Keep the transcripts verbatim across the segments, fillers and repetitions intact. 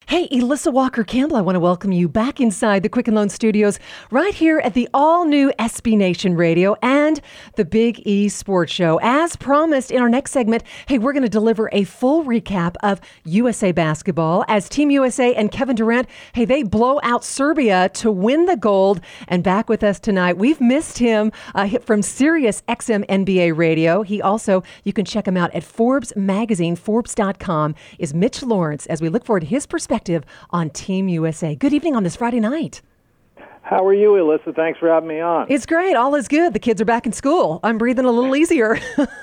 Hey, Elissa Walker-Campbell, I want to welcome you back inside the Quicken Loan Studios right here at the all-new S B Nation Radio and the Big E Sports Show. As promised in our next segment, hey, we're going to deliver a full recap of U S A basketball as Team U S A and Kevin Durant, hey, they blow out Serbia to win the gold. And back with us tonight, we've missed him uh, from Sirius X M N B A Radio. He also, you can check him out at Forbes magazine, Forbes dot com, is Mitch Lawrence, as we look forward to his perspective on Team U S A. Good evening on this Friday night. How are you, Elissa? Thanks for having me on. It's great. All is good. The kids are back in school. I'm breathing a little easier.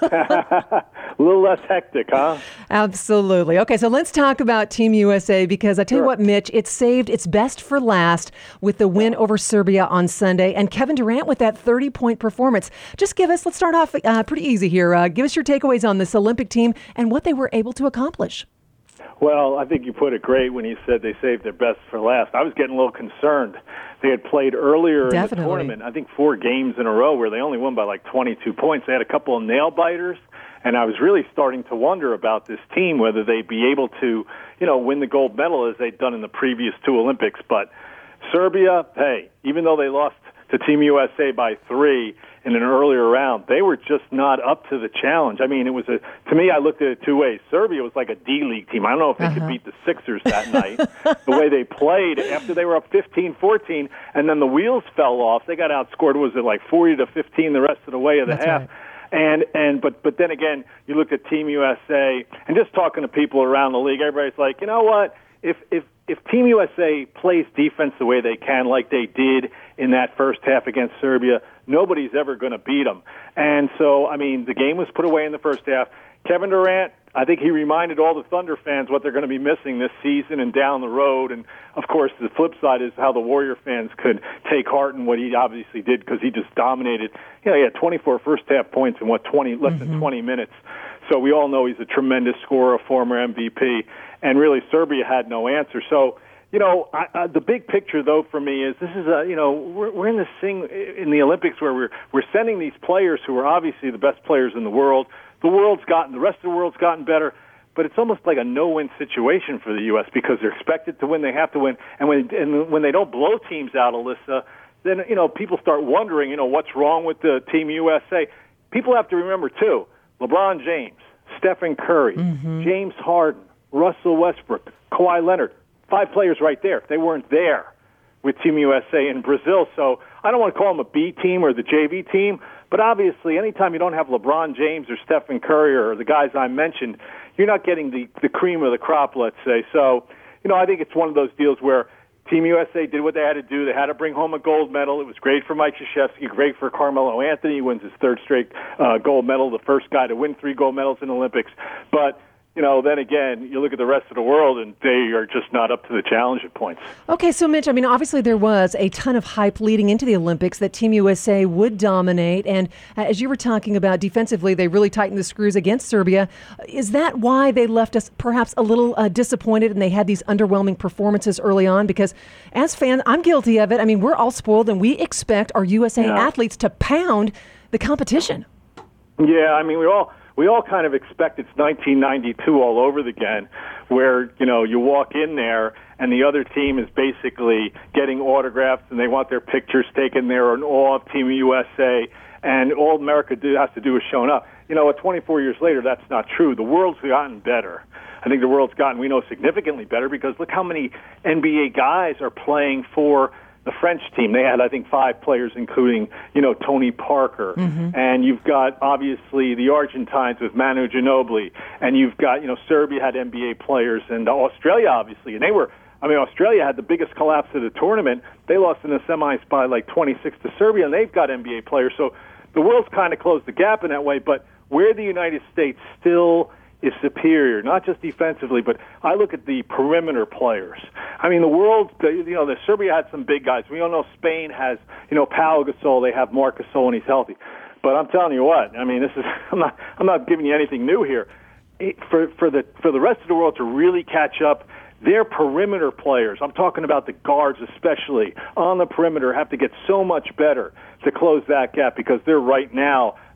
A little less hectic, huh? Absolutely. Okay, so let's talk about Team U S A because I tell Sure. you what, Mitch, it saved its best for last with the win over Serbia on Sunday, and Kevin Durant with that thirty-point performance. Just give us, let's start off uh, pretty easy here. Uh, give us your takeaways on this Olympic team and what they were able to accomplish. Well, I think you put it great when you said they saved their best for last. I was getting a little concerned. They had played earlier Definitely. in the tournament, I think four games in a row where they only won by like twenty-two points. They had a couple of nail-biters, and I was really starting to wonder about this team, whether they'd be able to, you know, win the gold medal as they'd done in the previous two Olympics. But Serbia, hey, even though they lost to Team U S A by three in an earlier round, they were just not up to the challenge. I mean, it was a, to me, I looked at it two ways. Serbia was like a D-League team. I don't know if they uh-huh. could beat the Sixers that night. The way they played after they were up fifteen fourteen, and then the wheels fell off. They got outscored, was it like forty to fifteen the rest of the way of the That's half? Right. And and but but then again, you look at Team U S A, and just talking to people around the league, everybody's like, you know what? If if if Team U S A plays defense the way they can, like they did in that first half against Serbia, nobody's ever going to beat them. And so, I mean, the game was put away in the first half. Kevin Durant, I think he reminded all the Thunder fans what they're going to be missing this season and down the road. And, of course, the flip side is how the Warrior fans could take heart in what he obviously did because he just dominated. You know, he had twenty-four first-half points in, what, twenty less mm-hmm. than twenty minutes. So we all know he's a tremendous scorer, a former M V P. And really, Serbia had no answer. So, you know, I, uh, the big picture, though, for me is this is a, you know, we're, we're in this thing in the Olympics where we're we're sending these players who are obviously the best players in the world. The world's gotten, the rest of the world's gotten better, but it's almost like a no-win situation for the U S because they're expected to win, they have to win, and when and when they don't blow teams out, Alyssa, then you know people start wondering, you know, what's wrong with the Team U S A. People have to remember too, LeBron James, Stephen Curry, mm-hmm. James Harden, Russell Westbrook, Kawhi Leonard. Five players right there. They weren't there with Team U S A in Brazil. So I don't want to call them a B team or the J V team, but obviously anytime you don't have LeBron James or Stephen Curry or the guys I mentioned, you're not getting the, the cream of the crop, let's say. So, you know, I think it's one of those deals where Team U S A did what they had to do. They had to bring home a gold medal. It was great for Mike Krzyzewski, great for Carmelo Anthony. He wins his third straight uh, gold medal, the first guy to win three gold medals in the Olympics. But you know, then again, you look at the rest of the world, and they are just not up to the challenge at points. Okay, so Mitch, I mean, obviously there was a ton of hype leading into the Olympics that Team U S A would dominate, and uh, as you were talking about defensively, they really tightened the screws against Serbia. Is that why they left us perhaps a little uh, disappointed and they had these underwhelming performances early on? Because as fans, I'm guilty of it. I mean, we're all spoiled, and we expect our U S A yeah. athletes to pound the competition. Yeah, I mean, we all... We all kind of expect it's nineteen ninety-two all over again, where, you know, you walk in there and the other team is basically getting autographs and they want their pictures taken there in awe of Team U S A, and all America do, has to do is showing up. You know, twenty-four years later, that's not true. The world's gotten better. I think the world's gotten, we know, significantly better because look how many N B A guys are playing for the French team. They had, I think, five players, including, you know, Tony Parker. Mm-hmm. And you've got, obviously, the Argentines with Manu Ginobili. And you've got, you know, Serbia had N B A players. And Australia, obviously. And they were, I mean, Australia had the biggest collapse of the tournament. They lost in the semis by like twenty-six to Serbia, and they've got N B A players. So the world's kind of closed the gap in that way. But where the United States still is superior, not just defensively, but I look at the perimeter players. I mean, the world, you know, the Serbia had some big guys. We all know Spain has, you know, Pau Gasol. They have Marc Gasol, and he's healthy. But I'm telling you what, I mean, this is, I'm not, I'm not giving you anything new here. It, for for the for the rest of the world to really catch up, their perimeter players, I'm talking about the guards especially, on the perimeter have to get so much better to close that gap because they're right now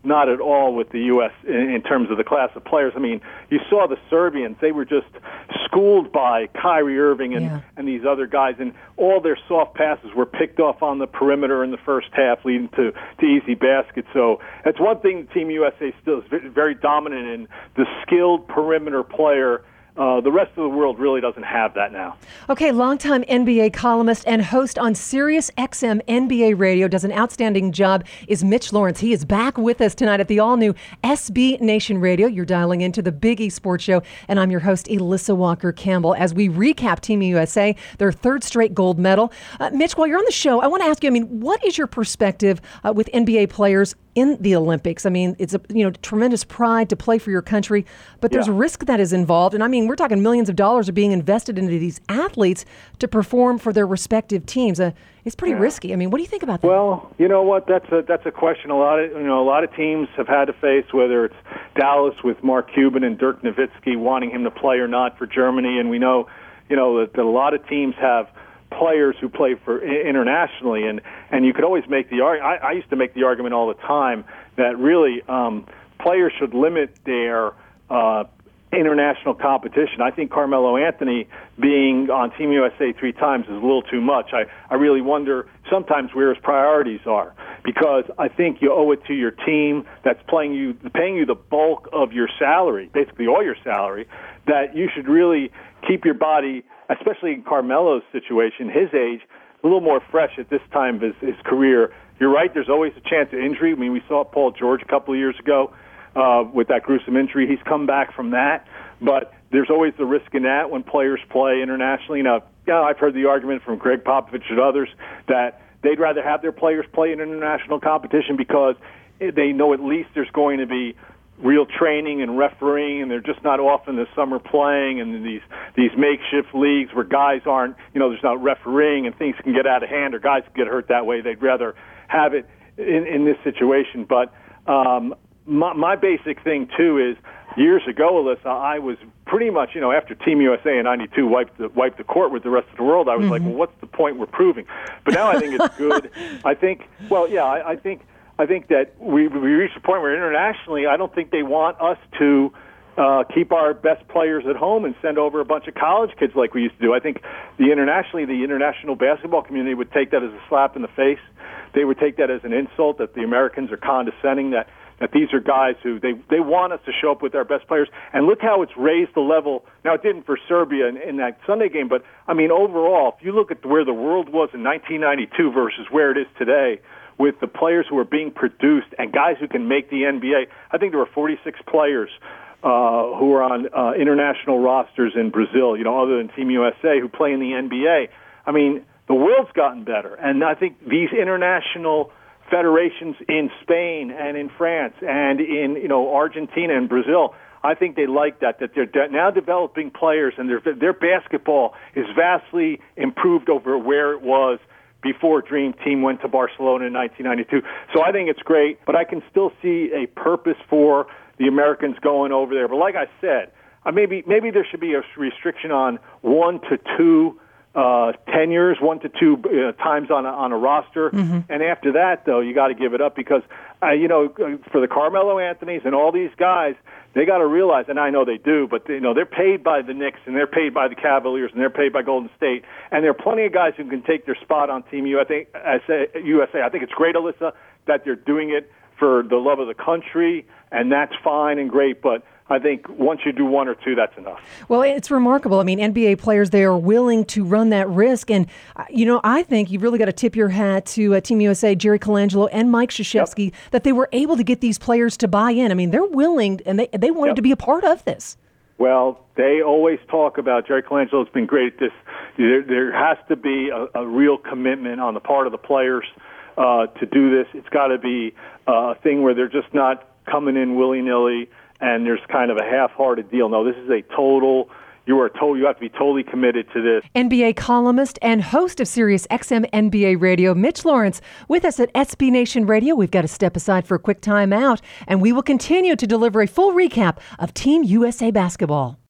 not at all with the U S in, in terms of the class of players. I mean, you saw the Serbians; they were just schooled by Kyrie Irving and, yeah. and these other guys, and all their soft passes were picked off on the perimeter in the first half, leading to, to easy baskets. So that's one thing Team U S A still is very dominant in, the skilled perimeter player. Uh, the rest of the world really doesn't have that now. Okay, longtime N B A columnist and host on Sirius X M N B A Radio, does an outstanding job, is Mitch Lawrence. He is back with us tonight at the all-new S B Nation Radio. You're dialing into the Big E Sports Show, and I'm your host, Alyssa Walker-Campbell, as we recap Team U S A, their third straight gold medal. Uh, Mitch, while you're on the show, I want to ask you, I mean, what is your perspective uh, with N B A players in the Olympics? I mean, it's a you know tremendous pride to play for your country, but there's yeah. risk that is involved. And I mean, we're talking millions of dollars are being invested into these athletes to perform for their respective teams. Uh, it's pretty yeah. risky. I mean, what do you think about that? Well, you know what? That's a that's a question a lot of you know a lot of teams have had to face, whether it's Dallas with Mark Cuban and Dirk Nowitzki wanting him to play or not for Germany, and we know you know that, that a lot of teams have players who play for internationally, and, and you could always make the argument. I, I used to make the argument all the time that really um, players should limit their uh, international competition. I think Carmelo Anthony being on Team U S A three times is a little too much. I, I really wonder sometimes where his priorities are, because I think you owe it to your team that's playing you, paying you the bulk of your salary, basically all your salary, that you should really keep your body, especially in Carmelo's situation, his age, a little more fresh at this time of his, his career. You're right, there's always a chance of injury. I mean, we saw Paul George a couple of years ago uh, with that gruesome injury. He's come back from that, but there's always the risk in that when players play internationally. Now, you know, I've heard the argument from Greg Popovich and others that they'd rather have their players play in international competition because they know at least there's going to be real training and refereeing, and they're just not off in the summer playing and these these makeshift leagues where guys aren't, you know, there's not refereeing and things can get out of hand or guys can get hurt that way. They'd rather have it in, in this situation. But um, my, my basic thing, too, is years ago, Alyssa, I was pretty much, you know, after Team U S A in ninety-two wiped the, wiped the court with the rest of the world, I was mm-hmm. like, well, what's the point we're proving? But now I think it's good. I think, well, yeah, I, I think I think that we we reached a point where internationally, I don't think they want us to uh, keep our best players at home and send over a bunch of college kids like we used to do. I think the internationally, the international basketball community would take that as a slap in the face. They would take that as an insult that the Americans are condescending, that, that these are guys who they, they want us to show up with our best players. And look how it's raised the level. Now, it didn't for Serbia in, in that Sunday game, but, I mean, overall, if you look at where the world was in nineteen ninety-two versus where it is today, with the players who are being produced and guys who can make the N B A. I think there were forty-six players uh, who are on uh, international rosters in Brazil, you know, other than Team U S A, who play in the N B A. I mean, the world's gotten better, and I think these international federations in Spain and in France and in, you know, Argentina and Brazil, I think they like that, that they're de- now developing players, and their their basketball is vastly improved over where it was before Dream Team went to Barcelona in nineteen ninety-two. So I think it's great, but I can still see a purpose for the Americans going over there. But like I said, uh, maybe maybe there should be a restriction on one to two uh, tenures, one to two uh, times on a, on a roster. Mm-hmm. And after that, though, you got to give it up because, uh, you know, for the Carmelo Anthonys and all these guys, they got to realize, and I know they do, but you know they're paid by the Knicks and they're paid by the Cavaliers and they're paid by Golden State, and there are plenty of guys who can take their spot on Team U S A. U S A. I think it's great, Alyssa, that they're doing it for the love of the country, and that's fine and great. But I think once you do one or two, that's enough. Well, it's remarkable. I mean, N B A players, they are willing to run that risk. And, uh, you know, I think you've really got to tip your hat to uh, Team U S A, Jerry Colangelo and Mike Krzyzewski, yep. that they were able to get these players to buy in. I mean, they're willing, and they, they wanted yep. to be a part of this. Well, they always talk about, Jerry Colangelo has been great at this. There, there has to be a, a real commitment on the part of the players uh, to do this. It's got to be a thing where they're just not coming in willy-nilly and there's kind of a half-hearted deal. No, this is a total, you are told, you have to be totally committed to this. N B A columnist and host of Sirius X M N B A Radio, Mitch Lawrence, with us at S B Nation Radio. We've got to step aside for a quick time out, and we will continue to deliver a full recap of Team U S A basketball.